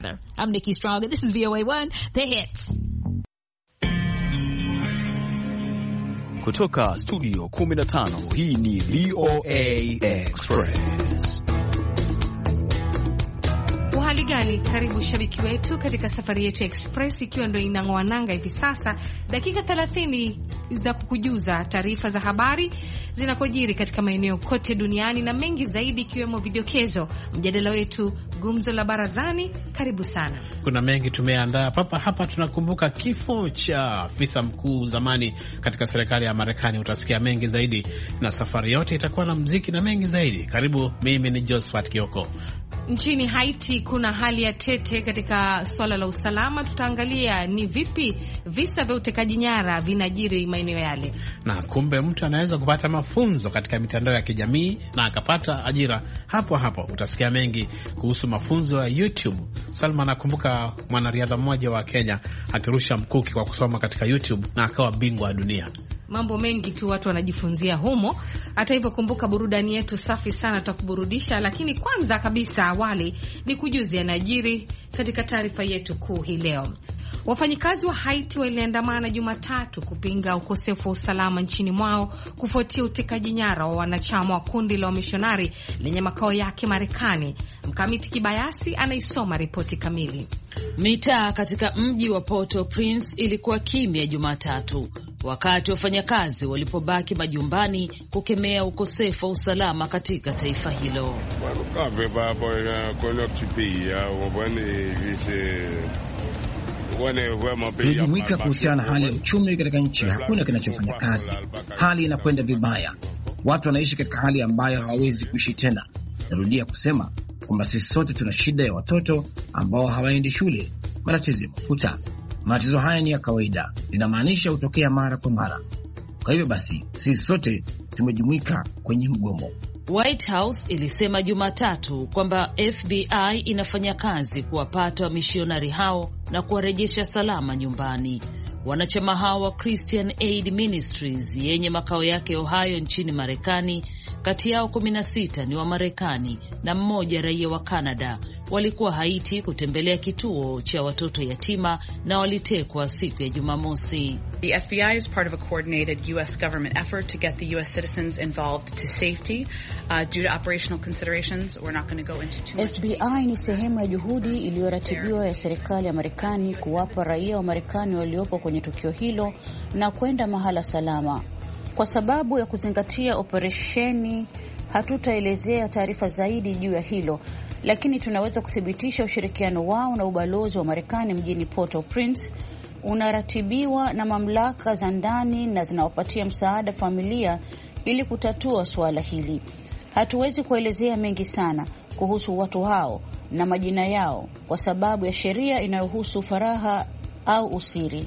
I'm Nikki Strong, and this is VOA1, The Hits. Kutoka studio 15, hii ni VOA Express. Hali gani? Karibu shabiki wetu katika safari yetu Express, ikiwa ndio inang'oa nanga hivi sasa. Dakika 30 za kukujuza taarifa za habari zinakojiri katika maeneo kote duniani na mengi zaidi, ikiwemo videokezo, mjadala wetu, gumzo la barazani. Karibu sana. Kuna mengi tumeandaa papa hapa. Tunakumbuka kifo cha afisa mkuu zamani katika serikali ya Marekani. Utasikia mengi zaidi, na safari yote itakuwa na muziki na mengi zaidi. Karibu, mimi ni Josephat Kioko. Nchini Haiti kuna hali ya tete katika swala la usalama. Tutaangalia ni vipi visa vya utekaji nyara vinajiri maeneo yale, na kumbe mtu anaweza kupata mafunzo katika mitandao ya kijamii na akapata ajira hapo hapo. Utasikia mengi kuhusu mafunzo ya YouTube. Salma anakumbuka mwanariadha mmoja wa Kenya akirusha mkuki kwa kusoma katika YouTube na akawa bingwa wa dunia. Mambo mengi tu watu wanajifunzia humo. Hata hivyo, kumbuka burudani yetu safi sana, tutakuburudisha, lakini kwanza kabisa awali ni kujuzi yanajiri katika taarifa yetu kuu hii leo. Wafanyikazi wa Haiti waliandamana Jumatatu kupinga ukosefu wa usalama nchini mwao kufuatia utekaji nyara wa wanachama wa kundi la wamishonari lenye makao yake Marekani. Mkamiti Kibayasi anaisoma ripoti kamili. Mitaa katika mji wa Port-au-Prince ilikuwa kimya Jumatatu wakati wafanyakazi walipobaki majumbani kukemea ukosefu wa usalama katika taifa hilo. Tunajumuika kuhusiana na hali ya uchumi katika nchi. Hakuna kinachofanya kazi, hali inakwenda vibaya, watu wanaishi katika hali ambayo hawawezi kuishi tena. Narudia kusema kwamba sisi sote tuna shida ya watoto ambao hawaendi shule, matatizo ya mafuta. Matatizo haya ni ya kawaida, linamaanisha hutokea mara kwa mara. Kwa hivyo basi sisi sote tumejumuika kwenye mgomo. White House ilisema Jumatatu kwamba FBI inafanya kazi kuwapata wamishionari hao na kuwarejesha salama nyumbani. Wanachama hao wa Christian Aid Ministries yenye makao yake Ohio nchini Marekani, kati yao 16 ni wa Marekani na mmoja raia wa Canada, walikuwa Haiti kutembelea kituo cha watoto yatima na walitekwa siku ya Jumamosi. The FBI is part of a coordinated US government effort to get the US citizens involved to safety. Due to operational considerations, we're not going to go into too much. FBI ni sehemu ya juhudi iliyoratibiwa ya serikali ya Marekani kuwapa raia wa Marekani waliopo kwenye tukio hilo na kwenda mahala salama. Kwa sababu ya kuzingatia operesheni, hatutaelezea taarifa zaidi juu ya hilo, lakini tunaweza kuthibitisha ushirikiano wao na ubalozi wa Marekani mjini Port-au-Prince unaratibiwa na mamlaka za ndani na zinawapatia msaada familia ili kutatua suala hili. Hatuwezi kuelezea mengi sana kuhusu watu hao na majina yao kwa sababu ya sheria inayohusu faragha au usiri.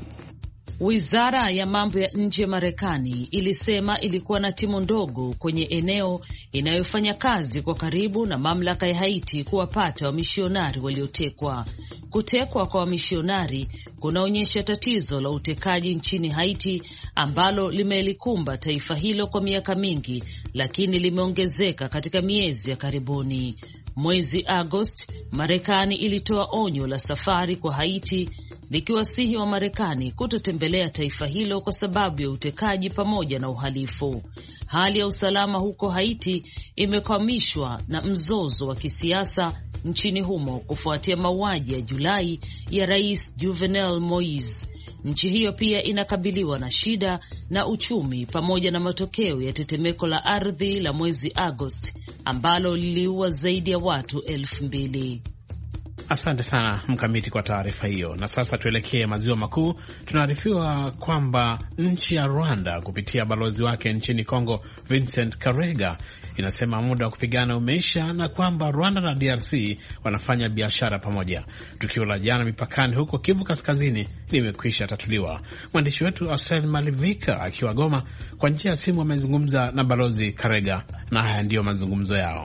Wizara ya mambo ya nje ya Marekani ilisema ilikuwa na timu ndogo kwenye eneo inayofanya kazi kwa karibu na mamlaka ya Haiti kuwapata wamishionari waliotekwa. Kutekwa kwa wamishionari kunaonyesha tatizo la utekaji nchini Haiti ambalo limelikumba taifa hilo kwa miaka mingi, lakini limeongezeka katika miezi ya karibuni. Mwezi Agosti, Marekani ilitoa onyo la safari kwa Haiti likiwasihi wa Marekani kutotembelea taifa hilo kwa sababu ya utekaji pamoja na uhalifu. Hali ya usalama huko Haiti imekwamishwa na mzozo wa kisiasa nchini humo kufuatia mauaji ya Julai ya Rais Jovenel Moise. Nchi hiyo pia inakabiliwa na shida na uchumi pamoja na matokeo ya tetemeko la ardhi la mwezi Agosti ambalo liliua zaidi ya watu 2,000. Asante sana Mkamiti kwa taarifa hiyo. Na sasa tuelekee maziwa makuu. Tunaarifiwa kwamba nchi ya Rwanda kupitia balozi wake nchini Kongo Vincent Karega inasema muda wa kupigana umeisha na kwamba Rwanda na DRC wanafanya biashara pamoja. Tukio la jana mipakani huko Kivu Kaskazini limekwisha tatuliwa. Mwandishi wetu Asel Malivika akiwa Goma kwa njia ya simu amezungumza na balozi Karega na haya ndiyo mazungumzo yao.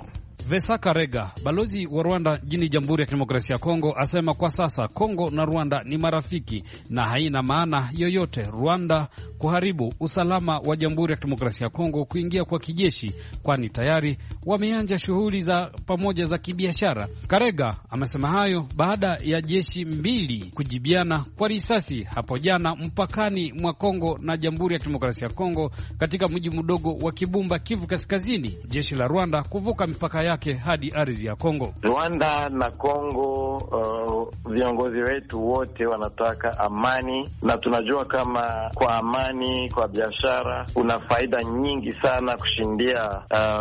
Vesa Karega, balozi wa Rwanda jini Jamhuri ya Kidemokrasia ya Kongo, asema kwa sasa Kongo na Rwanda ni marafiki na haina maana yoyote Rwanda kuharibu usalama wa Jamhuri ya Kidemokrasia ya Kongo kuingia kwa kijeshi, kwani tayari wameanza shughuli za pamoja za kibiashara. Karega amesema hayo baada ya jeshi mbili kujibiana kwa risasi hapo jana mpakani mwa Kongo na Jamhuri ya Kidemokrasia ya Kongo katika mji mdogo wa Kibumba, Kivu Kaskazini, jeshi la Rwanda kuvuka mipaka yake hadi ardhi ya Kongo. Rwanda na Kongo, viongozi wetu wote wanataka amani, na tunajua kama kwa amani, kwa biashara kuna faida nyingi sana kushindia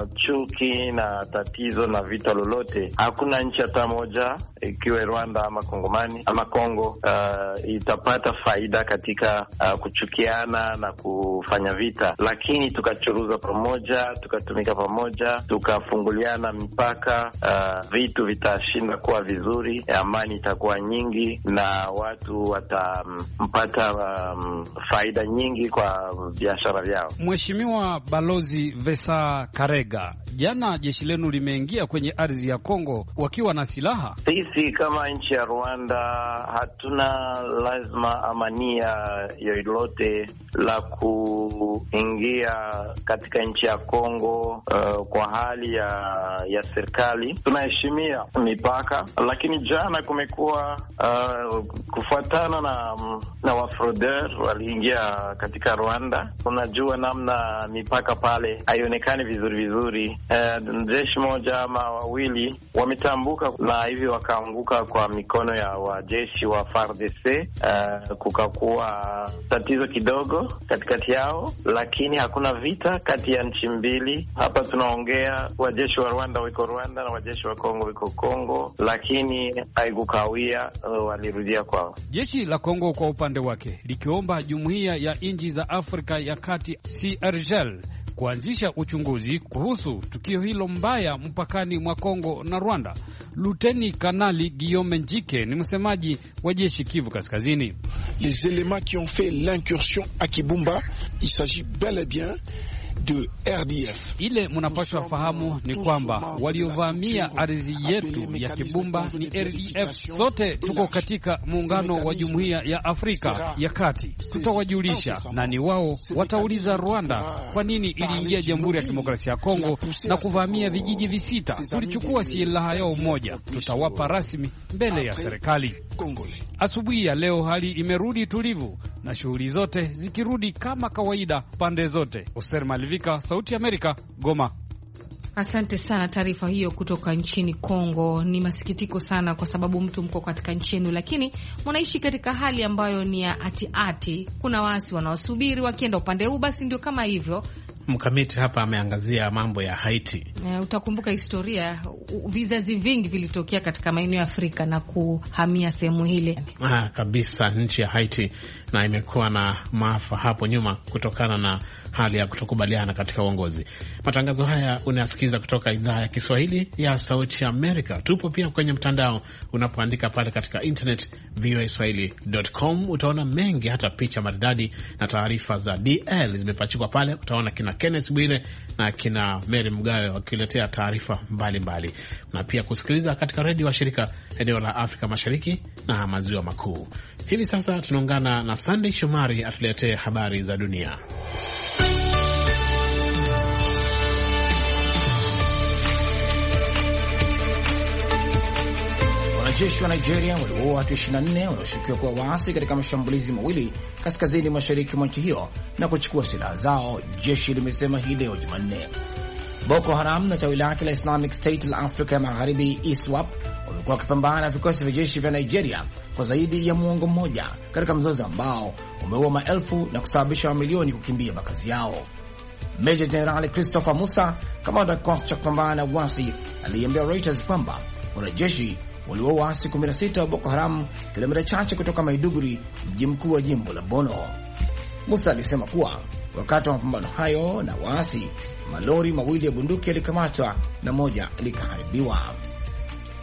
chuki na tatizo na vita lolote. Hakuna nchi hata moja, ikiwe Rwanda ama Kongomani ama Kongo, itapata faida katika kuchukiana na kufanya vita, lakini tukachuruza pamoja, tukatumika pamoja, tukafunguliana mipaka, vitu vitashinda kuwa vizuri, amani itakuwa nyingi na watu watampata faida nyingi kwa biashara vyao. Mheshimiwa Balozi Vesa Karega, jana jeshi lenu limeingia kwenye ardhi ya Kongo wakiwa na silaha. Sisi kama nchi ya Rwanda hatuna lazima amania yoyote la kuingia katika nchi ya Kongo kwa hali ya serikali. Tunaheshimia mipaka, lakini jana kumekuwa kufuatana na wafrodeur waliingia katika Rwanda. Unajua namna mipaka pale haionekani vizuri. Jeshi moja ama wawili wametambuka na hivi wakaanguka kwa mikono ya wajeshi wa FARDC. Kukakuwa tatizo kidogo katikati yao, lakini hakuna vita kati ya nchi mbili. Hapa tunaongea wajeshi wa Rwanda wiko Rwanda na wajeshi wa Kongo wiko Kongo, lakini haikukawia, walirudia kwao. Jeshi la Kongo kwa upande wake likiomba jumuiya ya nchi za Afrika ya Kati CIRGL kuanzisha uchunguzi kuhusu tukio hilo mbaya mpakani mwa Kongo na Rwanda. Luteni Kanali Guillaume Njike ni msemaji wa jeshi Kivu Kaskazini. Les éléments qui ont fait l'incursion à Kibumba, il s'agit bel et bien de RDF. Ile mnapaswa fahamu ni kwamba waliovamia ardhi yetu ya Kibumba ni RDF. Sote tuko katika muungano wa Jumuiya ya Afrika ya Kati. Tutawajulisha na ni wao watauliza Rwanda kwa nini iliingia Jamhuri ya Kidemokrasia ya Kongo na kuvamia vijiji visita. Tulichukua silaha yao moja, tutawapa rasmi mbele ya serikali. Asubuhi ya leo hali imerudi tulivu na shughuli zote zikirudi kama kawaida pande zote. Oser Malivika, Sauti ya Amerika, Goma. Asante sana, taarifa hiyo kutoka nchini Kongo. Ni masikitiko sana kwa sababu mtu mko katika nchi yenu, lakini mnaishi katika hali ambayo ni ya ati. Kuna waasi wanaosubiri wakienda upande huu, basi ndio kama hivyo. Mkamiti hapa ameangazia mambo ya Haiti. Utakumbuka historia, vizazi vingi vilitokea katika maeneo ya Afrika na kuhamia sehemu hile. Kabisa, nchi ya Haiti, na imekuwa na maafa hapo nyuma kutokana na hali ya kutokubaliana katika uongozi. Matangazo haya unayasikiza kutoka idhaa ya Kiswahili ya Sauti ya Amerika. Tupo pia kwenye mtandao, unapoandika pale katika internet voaswahili.com utaona mengi, hata picha maridadi na taarifa za DL zimepachikwa pale. Utaona kina Kenneth Bwire na kina Mary Mgawe wakiletea taarifa mbalimbali, na pia kusikiliza katika redio wa shirika eneo la Afrika Mashariki na Maziwa Makuu. Hivi sasa tunaungana na Sunday Shomari atuletee habari za dunia. Wanajeshi wa Nigeria waliwaua watu 24 wanaoshukiwa kuwa waasi katika mashambulizi mawili kaskazini mashariki mwa nchi hiyo na kuchukua silaha zao, jeshi limesema hii leo Jumanne. Boko Haram na tawi lake la Islamic State la Afrika ya Magharibi ISWAP wamekuwa wakipambana na vikosi vya jeshi vya Nigeria kwa zaidi ya muongo mmoja katika mzozo ambao umeua maelfu na kusababisha mamilioni kukimbia makazi yao. Meja Jenerali Christopher Musa, kamanda wa kikosi cha kupambana na uasi, aliambia Reuters kwamba wanajeshi waliwaua waasi 16 wa Boko Haram kilomita chache kutoka Maiduguri, mji mkuu wa jimbo la Bono. Musa alisema kuwa wakati wa mapambano hayo na waasi, malori mawili ya bunduki yalikamatwa na moja likaharibiwa.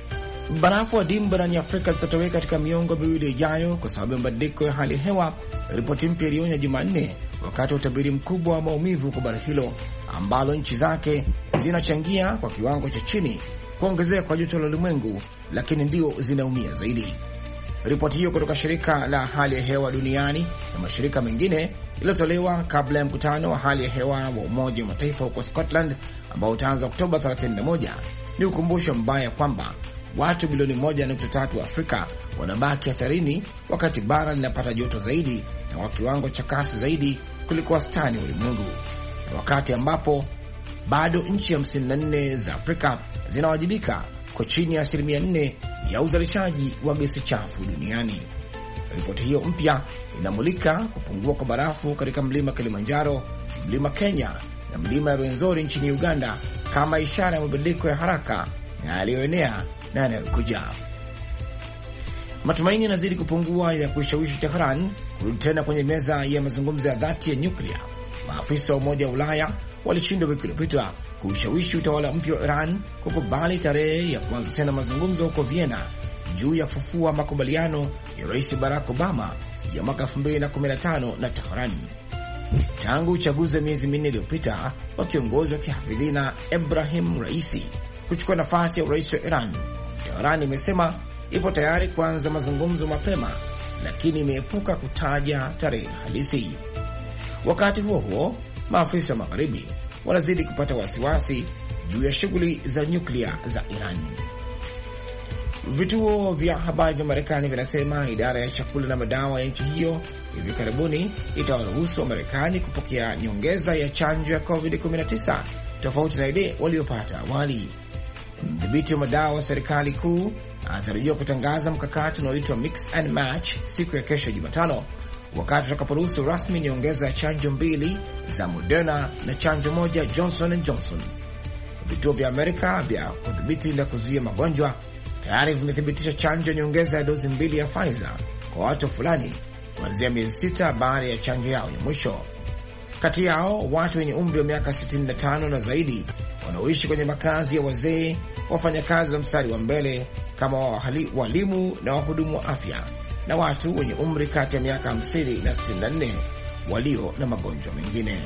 Barafu adimu barani Afrika zitatoweka katika miongo miwili ijayo kwa sababu ya mabadiliko ya hali ya hewa, ripoti mpya ilionya Jumanne, wakati wa utabiri mkubwa wa maumivu kwa bara hilo ambalo nchi zake zinachangia kwa kiwango cha chini kuongezeka kwa joto la ulimwengu, lakini ndio zinaumia zaidi. Ripoti hiyo kutoka shirika la hali ya hewa duniani na mashirika mengine iliyotolewa kabla ya mkutano wa hali ya hewa wa Umoja wa Mataifa huko Scotland ambao utaanza Oktoba 31 ni ukumbusho mbaya kwamba watu bilioni 1.3 wa Afrika wanabaki hatarini wakati bara linapata joto zaidi na kwa kiwango cha kasi zaidi kuliko wastani wa ulimwengu, na wakati ambapo bado nchi 54 za Afrika zinawajibika kwa chini ya 4% ya uzalishaji wa gesi chafu duniani. Ripoti hiyo mpya inamulika kupungua kwa barafu katika mlima Kilimanjaro, mlima Kenya na mlima ya Rwenzori nchini Uganda kama ishara ya mabadiliko ya haraka na yaliyoenea na yanayokuja. Matumaini yanazidi kupungua ya kuishawishi Tehran kurudi tena kwenye meza ya mazungumzo ya dhati ya nyuklia. Maafisa wa Umoja wa Ulaya walishindwa wiki iliyopita kuushawishi utawala mpya wa Iran kukubali tarehe ya kuanza tena mazungumzo huko Vienna juu ya kufufua makubaliano ya Rais Barack Obama ya mwaka 2015 na Tehran. Tangu uchaguzi wa miezi minne iliyopita wa kiongozi wa kihafidhina Ebrahim Raisi kuchukua nafasi ya urais wa Iran, Tehran imesema ipo tayari kuanza mazungumzo mapema, lakini imeepuka kutaja tarehe halisi. Wakati huo huo, maafisa wa magharibi wanazidi kupata wasiwasi juu ya shughuli za nyuklia za Iran. Vituo vya habari vya Marekani vinasema idara ya chakula na madawa ya nchi hiyo hivi karibuni itawaruhusu wa Marekani kupokea nyongeza ya chanjo ya COVID-19 tofauti na ile waliopata awali. Mdhibiti wa madawa wa serikali kuu anatarajiwa kutangaza mkakati unaoitwa Mix and Match siku ya kesho Jumatano, wakati utakaporuhusu rasmi nyongeza ya chanjo 2 za Moderna na chanjo 1 Johnson & Johnson. Vituo vya Amerika vya kudhibiti na kuzuia magonjwa tayari vimethibitisha chanjo nyongeza ya dozi 2 ya Pfizer kwa watu fulani kuanzia miezi 6 baada ya chanjo yao ya mwisho. Kati yao watu wenye umri wa miaka 65 na zaidi wanaoishi kwenye makazi ya wazee, wafanyakazi wa mstari wa mbele kama walimu na wahudumu wa afya, na watu wenye umri kati ya miaka 50 na 64 walio na magonjwa mengine.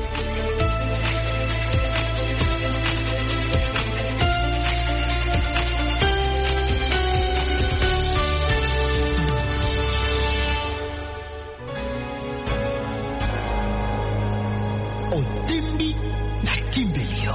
Otimbi na Timbelio.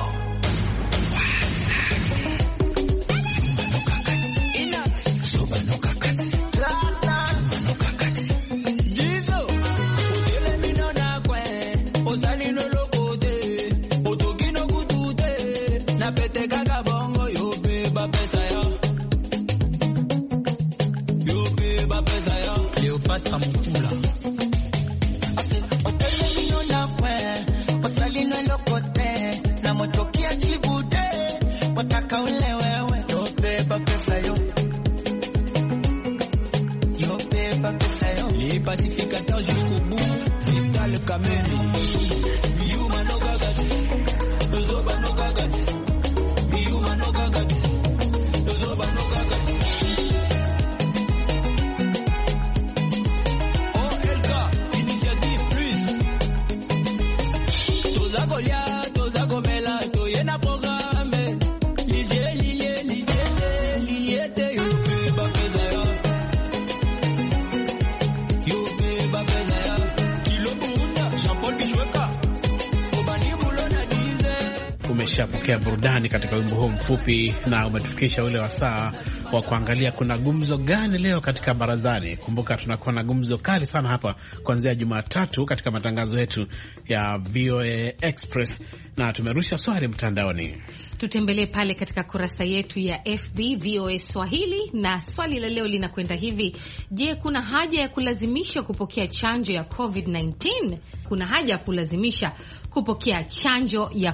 Umeshapokea burudani katika wimbo huu mfupi na umetufikisha ule wasaa wa kuangalia kuna gumzo gani leo katika barazani. Kumbuka tunakuwa na gumzo kali sana hapa kuanzia Jumatatu katika matangazo yetu ya VOA Express, na tumerusha swali mtandaoni. Tutembelee pale katika kurasa yetu ya FB VOA Swahili, na swali la leo linakwenda hivi: je, kuna haja ya kulazimisha kupokea chanjo ya COVID-19? Kuna haja ya kulazimisha kupokea chanjo ya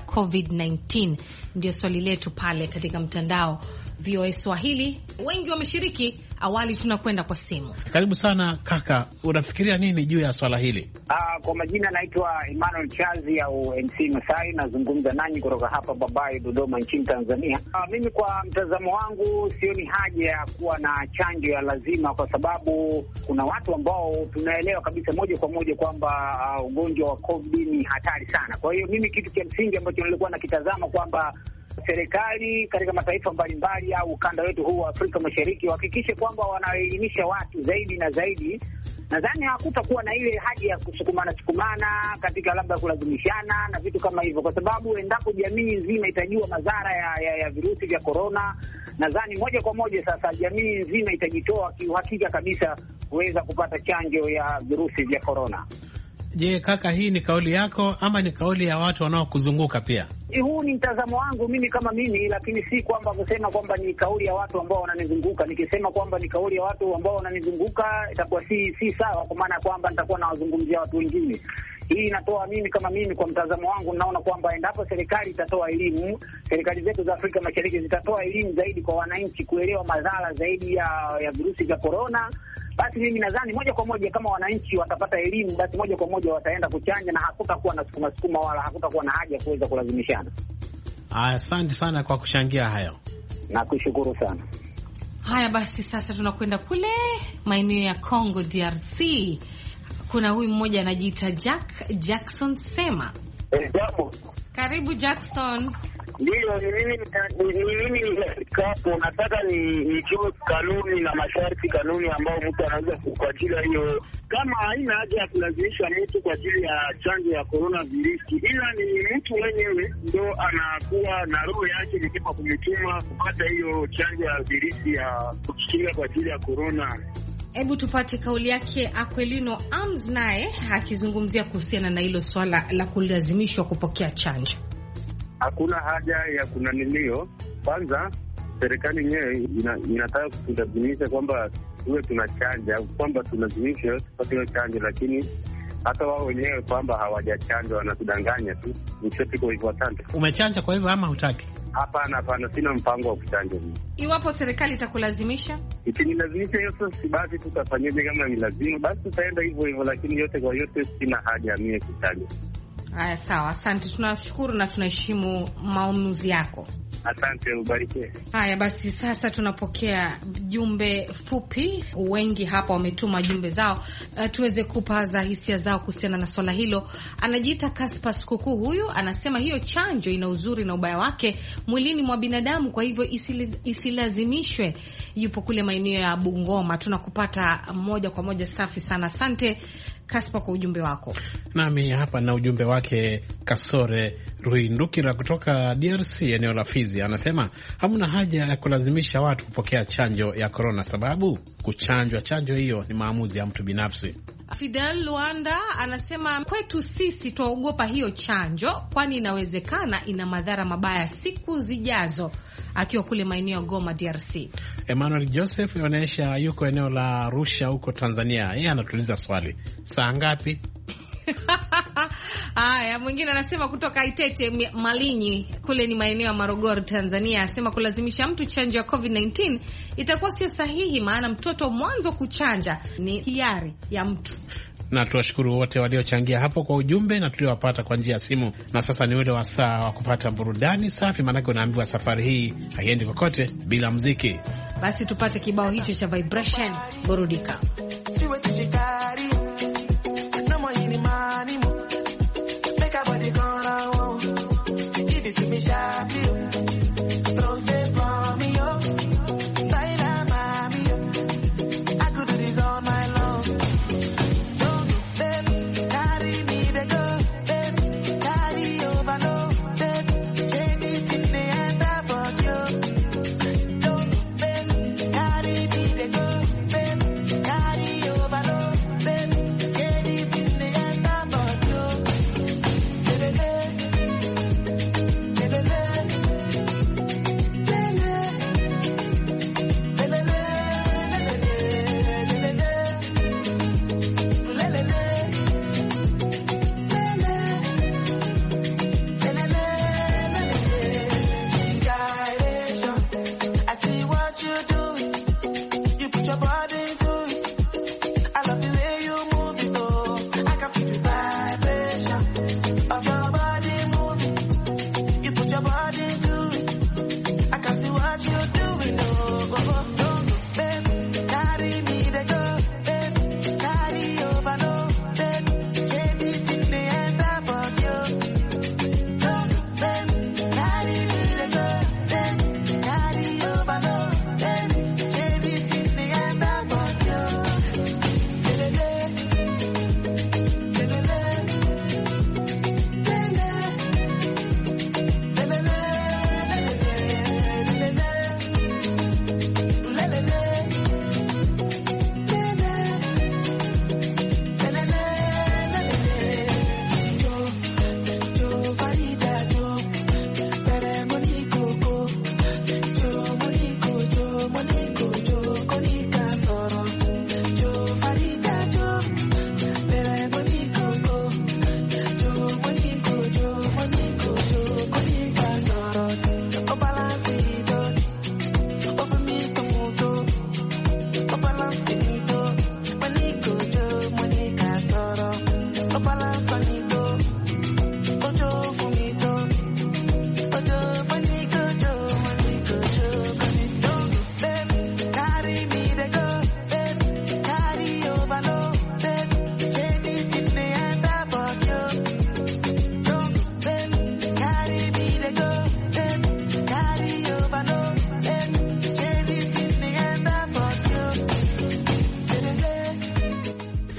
COVID-19? Ndio swali letu pale katika mtandao VOA Swahili. Wengi wameshiriki Awali tunakwenda kwa simu. Karibu sana kaka, unafikiria nini juu ya swala hili? Kwa majina naitwa Emmanuel Chazi au MC Masai, nazungumza nanyi kutoka hapa Babai, Dodoma nchini Tanzania. Mimi kwa mtazamo wangu sioni haja ya kuwa na chanjo ya lazima, kwa sababu kuna watu ambao tunaelewa kabisa moja kwa moja kwamba ugonjwa wa COVID ni hatari sana. Kwa hiyo mimi kitu cha msingi ambacho nilikuwa nakitazama kwamba serikali katika mataifa mbalimbali au ukanda wetu huu wa Afrika Mashariki wahakikishe kwamba wanaelimisha watu zaidi na zaidi. Nadhani hakutakuwa na ile haja ya kusukumana katika labda kulazimishana na vitu kama hivyo, kwa sababu endapo jamii nzima itajua madhara ya virusi vya korona, nadhani moja kwa moja sasa jamii nzima itajitoa kiuhakika kabisa kuweza kupata chanjo ya virusi vya korona. Je, kaka, hii ni kauli yako ama ni kauli ya watu wanaokuzunguka pia? Huu ni mtazamo wangu mimi kama mimi, lakini si kwamba kusema kwamba ni kauli ya watu ambao wananizunguka. Nikisema kwamba ni kauli ya watu ambao wananizunguka itakuwa si sawa, kwa maana kwamba nitakuwa nawazungumzia watu wengine. Hii inatoa mimi kama mimi, kwa mtazamo wangu naona kwamba endapo serikali itatoa elimu, serikali zetu za Afrika Mashariki zitatoa elimu zaidi kwa wananchi kuelewa madhara zaidi ya virusi vya korona, basi mimi nadhani moja kwa moja kama wananchi watapata elimu, basi moja kwa moja wataenda kuchanja na hakutakuwa na sukuma wala hakutakuwa na haja ya kuweza kulazimishana. Asante sana kwa kuchangia hayo. Nakushukuru sana. Haya basi, sasa tunakwenda kule maeneo ya Congo DRC. Kuna huyu mmoja anajiita Jackson Sema. Karibu Jackson. Ndio, mimi nikapo nataka nijue kanuni na masharti, kanuni ambao mtu anaweza kwa ajili ya hiyo, kama haina haja ya kulazimisha mtu kwa ajili ya chanjo ya corona virusi, ila ni mtu mwenyewe ndo anakuwa na roho yake nikipa kumituma kupata hiyo chanjo ya virusi ya kujikinga kwa ajili ya corona. Hebu tupate kauli yake Aquilino Arms, naye akizungumzia kuhusiana na hilo swala la kulazimishwa kupokea chanjo. Hakuna haja ya kunanilio. Kwanza serikali yenyewe inataka kutulazimisha kwamba tuwe tunachanja, kwamba tunalazimisha tupate hiyo chanjo, lakini hata wao wenyewe kwamba hawajachanjwa wanatudanganya tu. Nishoti kwa hivyo. Asante. Umechanja kwa hivyo ama hutaki? Hapana, sina mpango wa kuchanja. Iwapo serikali itakulazimisha? Ikinilazimisha hiyo sasa, basi tutafanyaje? Kama ni lazima basi tutaenda hivyo, lakini yote kwa yote sina haja mimi kuchanja. Haya, sawa, asante. Tunashukuru na tunaheshimu maamuzi yako. Asante, ubarikiwe. Haya basi, sasa tunapokea jumbe fupi. Wengi hapa wametuma jumbe zao, tuweze kupaza hisia zao kuhusiana na swala hilo. Anajiita Kaspa Skuku, huyu anasema hiyo chanjo ina uzuri na ubaya wake mwilini mwa binadamu, kwa hivyo isilazimishwe. Yupo kule maeneo ya Bungoma. Tunakupata moja kwa moja. Safi sana, asante Kaspa kwa ujumbe wako. Nami hapa na ujumbe wake Kasore Ruindukira kutoka DRC, eneo la Fizi. Anasema hamna haja ya kulazimisha watu kupokea chanjo ya korona, sababu chanjo hiyo ni maamuzi ya mtu binafsi. Fidel Luanda anasema kwetu sisi tuogopa hiyo chanjo, kwani inawezekana ina madhara mabaya siku zijazo, akiwa kule maeneo ya Goma, DRC. Emmanuel Joseph anaonyesha yuko eneo la Arusha huko Tanzania. Yeye anatuliza swali, saa ngapi? Haya, mwingine anasema kutoka Itete Malinyi, kule ni maeneo ya Morogoro, Tanzania, anasema kulazimisha mtu chanjo ya COVID-19 itakuwa sio sahihi, maana mtoto mwanzo kuchanja ni hiari ya mtu. Na tuwashukuru wote waliochangia hapo kwa ujumbe na tuliowapata kwa njia ya simu. Na sasa ni ule wasaa wa kupata burudani safi, maanake unaambiwa safari hii haiendi kokote bila muziki. Basi tupate kibao hicho cha Vibration, burudika. Carry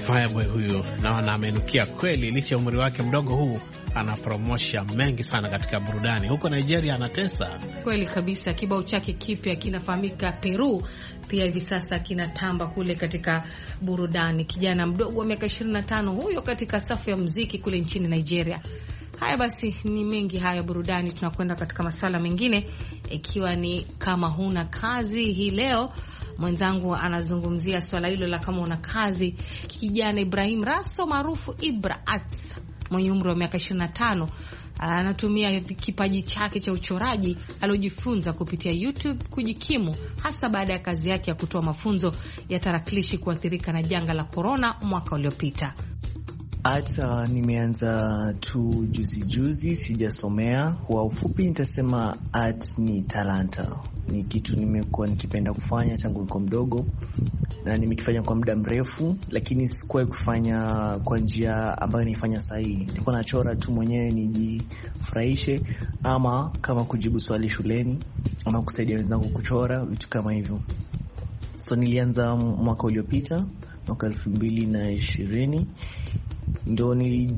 Fireboy huyu naona amenukia kweli, licha ya umri wake mdogo huu anapromosha mengi sana katika burudani. Huko Nigeria anatesa kweli kabisa. Kibao chake kipya kinafahamika Peru, pia hivi sasa kinatamba kule katika burudani. Kijana mdogo wa miaka 25 huyo katika safu ya muziki kule nchini Nigeria. Haya basi, ni mengi haya burudani. Tunakwenda katika masala mengine, ikiwa ni kama huna kazi. Hii leo mwenzangu anazungumzia swala hilo la kama una kazi. Kijana Ibrahim Raso maarufu Ibra Arts mwenye umri wa miaka 25 anatumia kipaji chake cha uchoraji aliojifunza kupitia YouTube kujikimu, hasa baada ya kazi yake ya kutoa mafunzo ya tarakilishi kuathirika na janga la corona mwaka uliopita. Hata nimeanza tu juzi, sijasomea. Kwa ufupi nitasema art ni talanta, ni kitu nimekuwa nikipenda kufanya tangu niko mdogo na nimekifanya kwa muda mrefu, lakini sikuwahi kufanya kwa njia ambayo naifanya sasa hivi. Nilikuwa nachora tu mwenyewe nijifurahishe, ama kama kujibu swali shuleni, ama kusaidia wenzangu kuchora, vitu kama hivyo. So nilianza mwaka uliopita, mwaka 2020. Ndo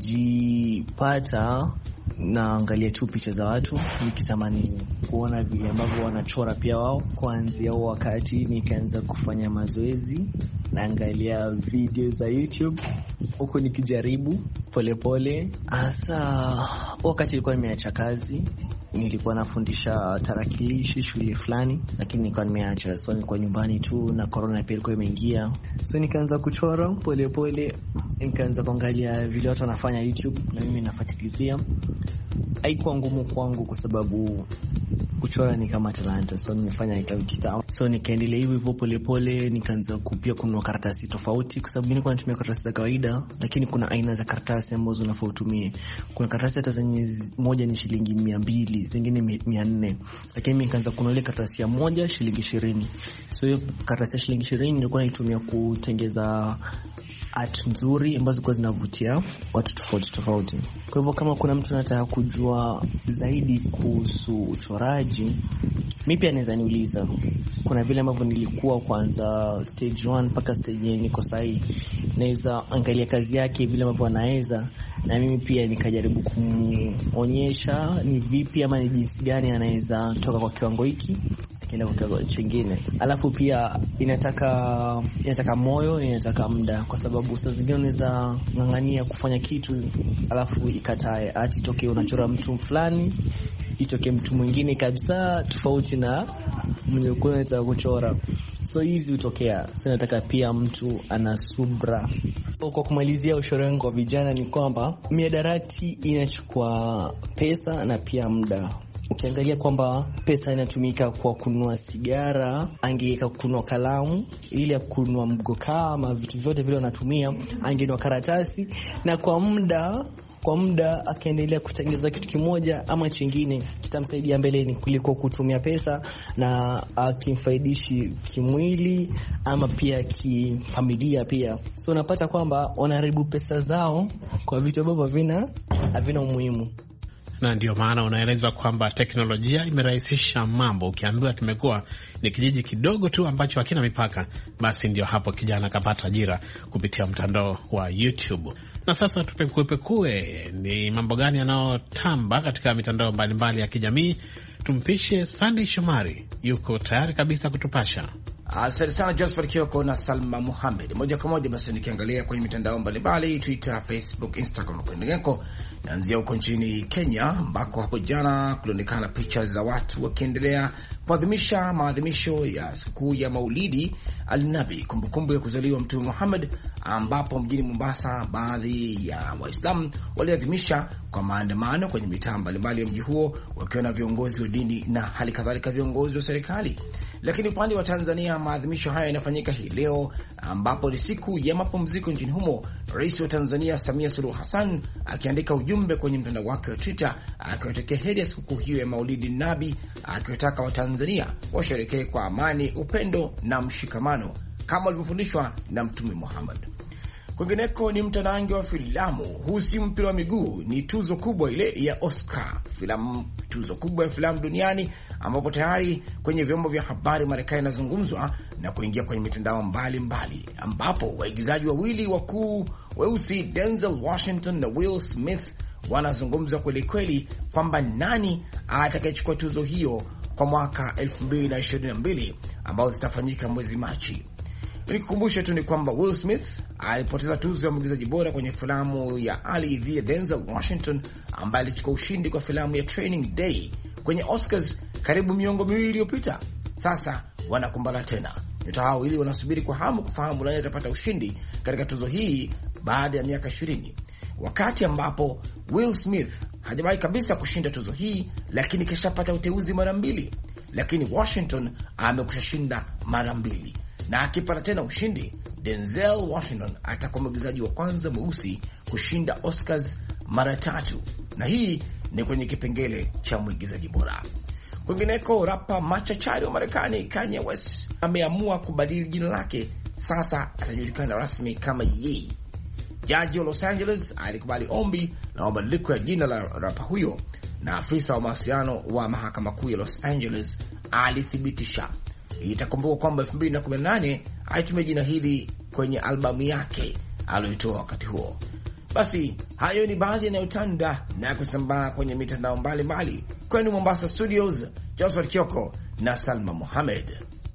nilijipata naangalia tu picha za watu nikitamani kuona vile ambavyo wanachora pia wao. Kuanzia wakati nikaanza kufanya mazoezi, naangalia video za YouTube huko nikijaribu polepole. Hasa wakati nilikuwa nimeacha kazi, nilikuwa nafundisha tarakilishi shule fulani, lakini nilikuwa nimeacha, so nilikuwa nyumbani tu na corona pia ilikuwa imeingia. So nikaanza kuchora polepole, nikaanza kuangalia vile watu wanafanya YouTube na mimi nafuatilizia. Haikuwa ngumu kwangu kwa sababu kuchora ni kama talanta, so nimefanya kitambo. So nikaendelea hivyo polepole, nikaanza kupia kununua karatasi tofauti, kwa sababu mimi nilikuwa natumia karatasi za kawaida, lakini kuna aina za karatasi ambazo unafaa utumie. Kuna karatasi hata zenye moja ni shilingi 200, zingine 400, lakini mimi nikaanza kununua ile karatasi ya moja shilingi 20. So hiyo karatasi ya shilingi 20 nilikuwa naitumia kutengeza art nzuri ambazo kwa zinavutia watu tofauti. Kwa hivyo kama kuna mtu anataka kujua zaidi kuhusu uchoraji, mimi pia naweza niuliza. Kuna vile ambavyo nilikuwa kwanza stage 1 mpaka stage yenye niko sahi, naweza angalia kazi yake vile ambavyo anaweza, na mimi pia nikajaribu kumuonyesha ni vipi ama ni jinsi gani anaweza toka kwa kiwango hiki kile kwa kiwango kingine. Alafu pia inataka moyo, inataka muda, kwa sababu saa zingine unaweza ngangania kufanya kitu alafu ikatae, ati itokee unachora mtu fulani, itokee mtu mwingine kabisa tofauti na mwenye unataka kuchora. So hizi hutokea. So nataka pia mtu ana subra. Kwa kumalizia ushauri wangu kwa vijana ni kwamba miadarati inachukua pesa na pia muda. Ukiangalia kwamba pesa inatumika kwa kununua sigara, angeweka kununua kalamu, ili ya kununua mgokaa ama vitu vyote vile wanatumia, angenunua karatasi, na kwa muda akaendelea kutengeneza kitu kimoja ama chingine kitamsaidia mbeleni kuliko kutumia pesa na kimfaidishi kimwili ama pia kifamilia pia. So unapata kwamba wanaharibu pesa zao kwa vitu ambavyo havina umuhimu. Na ndio maana unaeleza kwamba teknolojia imerahisisha mambo. Ukiambiwa kimekuwa ni kijiji kidogo tu ambacho hakina mipaka, basi ndio hapo kijana kapata ajira kupitia mtandao wa YouTube. Na sasa tupekue ni mambo gani yanayotamba katika mitandao mbalimbali ya kijamii. Tumpishe Sunday Shomari, yuko tayari kabisa kutupasha. Asante sana Josephat Kioko na Salma Muhammad. Moja kwa moja basi nikiangalia kwenye mitandao mbalimbali, Twitter, Facebook, Instagram na kwingineko. Naanzia huko nchini Kenya ambako hapo jana kulionekana picha za watu wakiendelea kuadhimisha maadhimisho ya siku ya Maulidi Al-Nabi, kumbukumbu ya kuzaliwa Mtume Muhammad, ambapo mjini Mombasa baadhi ya Waislamu waliadhimisha kwa maandamano kwenye mitaa mbalimbali ya mji huo, wakiwa na viongozi wa dini na hali kadhalika viongozi wa serikali. Lakini upande wa Tanzania, maadhimisho haya yanafanyika hii leo ambapo ni siku ya mapumziko nchini humo. Rais wa Tanzania Samia Suluhu Hassan akiandika ujumbe kwenye mtandao wake wa Twitter akiwatakia heri ya siku hiyo ya Maulidi Nabi, akiwataka Watanzania washerekee kwa amani, upendo na mshikamano kama walivyofundishwa na Mtume Muhammad. Kwingineko ni mtanange wa filamu. Huu si mpira wa miguu, ni tuzo kubwa ile ya Oscar, tuzo kubwa ya filamu duniani, ambapo tayari kwenye vyombo vya habari Marekani inazungumzwa na kuingia kwenye mitandao mbalimbali, ambapo waigizaji wawili wakuu weusi Denzel Washington na Will Smith wanazungumza kweli kweli kwamba nani atakayechukua tuzo hiyo kwa mwaka 2022 ambao zitafanyika mwezi Machi. Nikukumbushe tu ni kwamba Will Smith alipoteza tuzo ya mwigizaji bora kwenye filamu ya Ali dhidi ya Denzel Washington, ambaye alichukua ushindi kwa filamu ya Training Day kwenye Oscars karibu miongo miwili iliyopita. Sasa wanakumbana tena. Nyota hao wawili wanasubiri kwa hamu kufahamu nani atapata ushindi katika tuzo hii baada ya miaka 20. Wakati ambapo Will Smith hajawahi kabisa kushinda tuzo hii, lakini kishapata uteuzi mara 2, lakini Washington amekushashinda mara 2. Na akipata tena ushindi, Denzel Washington atakuwa mwigizaji wa kwanza mweusi kushinda Oscars mara 3, na hii ni kwenye kipengele cha mwigizaji bora. Kwingineko, rapa machachari wa Marekani Kanye West ameamua kubadili jina lake, sasa atajulikana rasmi kama Ye. Jaji wa Los Angeles alikubali ombi la mabadiliko ya jina la rapa huyo, na afisa wa mawasiliano wa mahakama kuu ya Los Angeles alithibitisha. Itakumbuka kwamba 2018 alitumia jina hili kwenye albamu yake aliyotoa wakati huo. Basi hayo ni baadhi yanayotanda na kusambaa kwenye mitandao mbalimbali. Kwenu Mombasa Studios, Joseph Kioko na Salma Mohamed.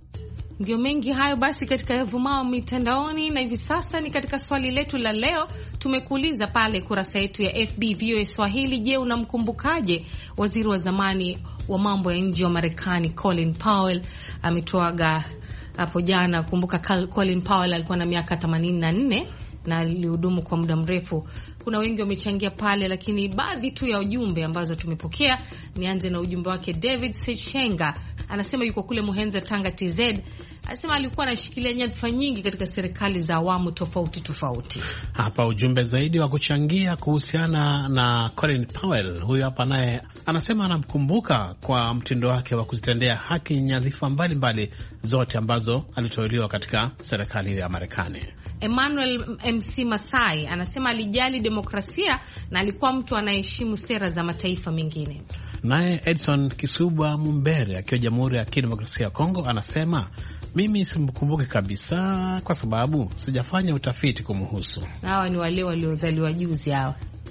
Ndio mengi hayo basi katika yavumao mitandaoni, na hivi sasa ni katika swali letu la leo. Tumekuuliza pale kurasa yetu ya FB VOA Swahili, je, unamkumbukaje waziri wa zamani wa mambo ya nje wa Marekani Colin Powell? Ametoaga hapo jana. Kumbuka Colin Powell alikuwa na miaka 84 na alihudumu kwa muda mrefu. Kuna wengi wamechangia pale, lakini baadhi tu ya ujumbe ambazo tumepokea. Nianze na ujumbe wake David Sechenga, anasema yuko kule Muhenza, Tanga TZ. Anasema alikuwa anashikilia nyadhifa nyingi katika serikali za awamu tofauti tofauti. Hapa ujumbe zaidi wa kuchangia kuhusiana na Colin Powell. Huyu hapa naye anasema anamkumbuka kwa mtindo wake wa kuzitendea haki nyadhifa mbalimbali zote ambazo aliteuliwa katika serikali ya Marekani. Emmanuel MC Masai anasema alijali demokrasia na alikuwa mtu anayeheshimu sera za mataifa mengine. Naye Edson Kisuba Mumbere akiwa Jamhuri ya Kidemokrasia ya Kongo anasema mimi simkumbuki kabisa kwa sababu sijafanya utafiti kumhusu. Hawa ni wale waliozaliwa juzi hawa.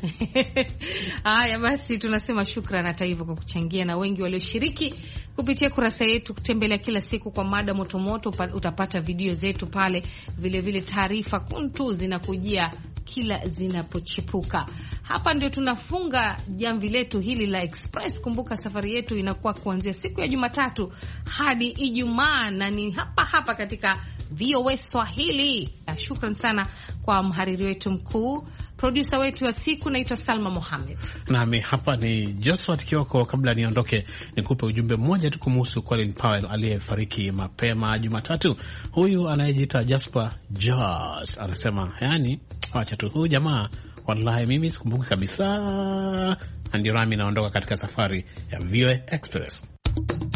Haya basi, tunasema shukrani hata hivyo kwa kuchangia, na wengi walioshiriki kupitia kurasa yetu kutembelea kila siku kwa mada motomoto. Utapata video zetu pale, vile vile taarifa kuntu zinakujia kila zinapochipuka. Hapa ndio tunafunga jamvi letu hili la Express. Kumbuka safari yetu inakuwa kuanzia siku ya Jumatatu hadi Ijumaa, na ni hapa katika VOA Swahili. Shukran sana kwa mhariri wetu mkuu, producer wetu wa siku naitwa Salma Mohamed. Nami hapa ni Josephat Kioko. Kabla niondoke, nikupe ujumbe mmoja tu kumhusu Colin Powell aliyefariki mapema Jumatatu. Huyu anayejiita Jasper Joss anasema, yani acha tu huyu jamaa, wallahi mimi sikumbuki kabisa. Ndio nami naondoka katika safari ya VOA Express.